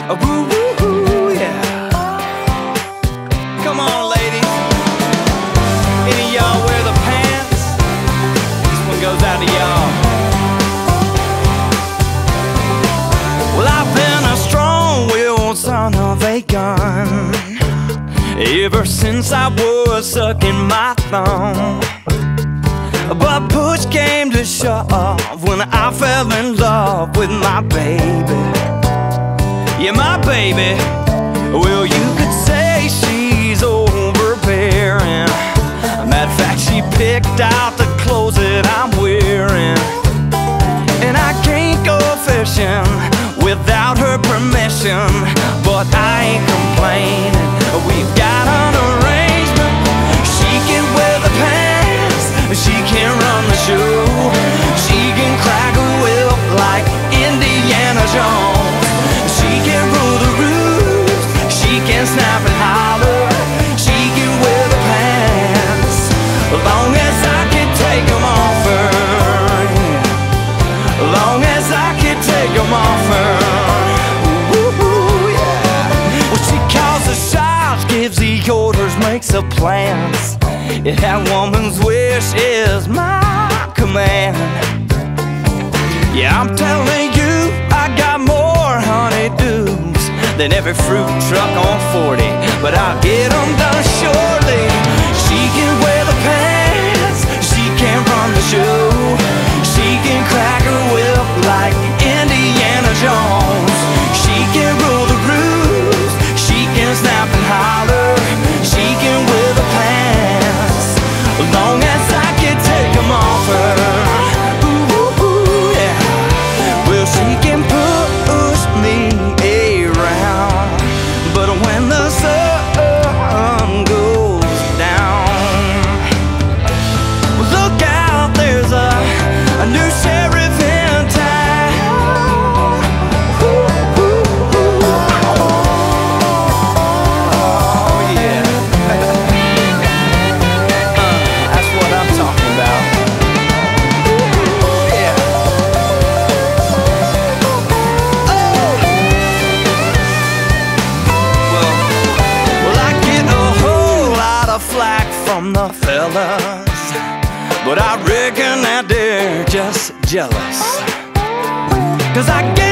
Woo, woo, woo, yeah. Come on, ladies. Any of y'all wear the pants? This one goes out to y'all. Well, I've been a strong-willed son of a gun ever since I was sucking my thumb. But push came to shove when I fell in love with my baby. Yeah, my baby. Well, you could say she's overbearing. Matter of fact, she picked out the clothes that I'm wearing. And I can't go fishing without her permission, but I ain't complaining. We've got an arrangement. She can wear the pants, she can run the show, she can crack a whip like Indiana Jones, she can rule the roost, she can snap and holler, she can wear the pants, as long as I can take them off her, as long as I can take them off her. Gives the orders, makes the plans. Yeah, that woman's wish is my command. Yeah, I'm telling you, I got more honeydews than every fruit truck on 40, but I'll get them done shortly. She can wear the pants, she can run the show, she can crack her whip like Indiana Jones, she can rule the roost, she can snap and holler, she can wear the pants, as long as I can take them off her. Ooh, ooh, ooh, yeah. Well, she can push me around, but when the sun goes down, look out, there's a new sheriff in town. Ooh, ooh, ooh. Flack from the fellas, but I reckon that they're just jealous, 'cause I